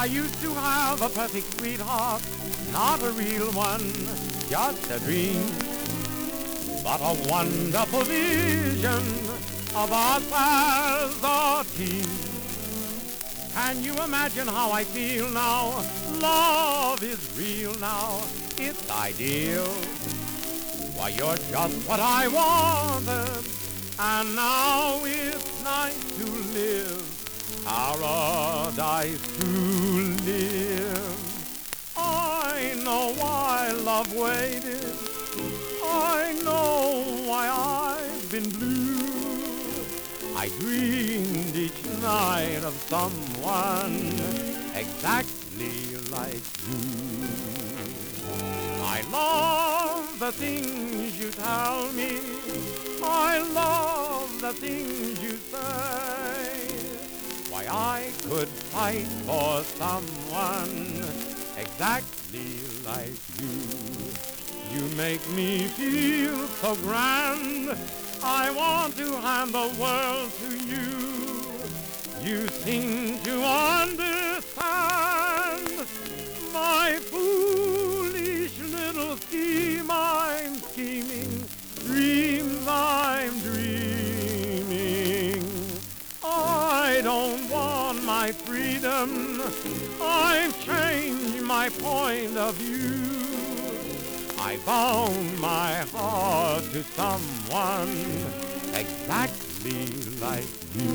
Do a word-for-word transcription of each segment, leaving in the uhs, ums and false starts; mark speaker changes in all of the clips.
Speaker 1: I used to have a perfect sweetheart, not a real one, just a dream, but a wonderful vision of us as a team. Can you imagine how I feel now? Love is real now, it's ideal. Why, you're just what I wanted, and now it's nice to live, paradise to live. I know why love waited, I know why I've been blue. I dreamed each night of someone exactly like you. I love the things you tell me, I love the things you say. Why, I could fight for someone exactly like you. You make me feel so grand, I want to hand the world to you. You seem to understand my foolish little scheme I'm scheming, dreams I'm dreaming. I don't want my freedom, I've changed my point of view. I bound my heart to someone exactly like you.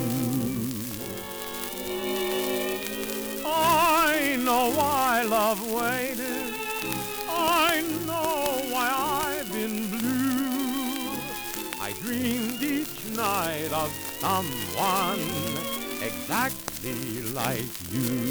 Speaker 1: I know why love waited, I know why I've been blue. I dreamed each night of someone exactly like you.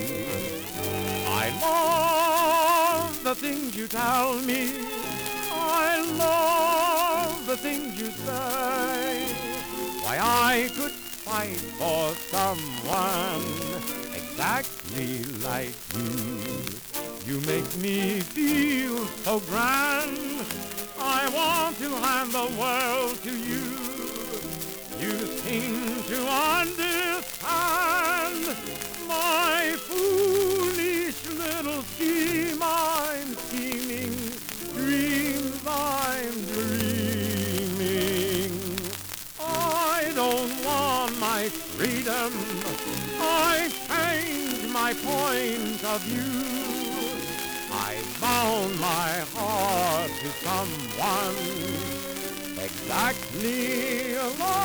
Speaker 1: I love the things you tell me, I love the things you say. Why, I could fight for someone exactly like you. You make me feel so grand, I want to hand the world to you. You seem to understand my foolish little scheme I'm scheming, dreams I'm dreaming. I don't want my freedom, I changed my point of view. I bound my heart to someone exactly like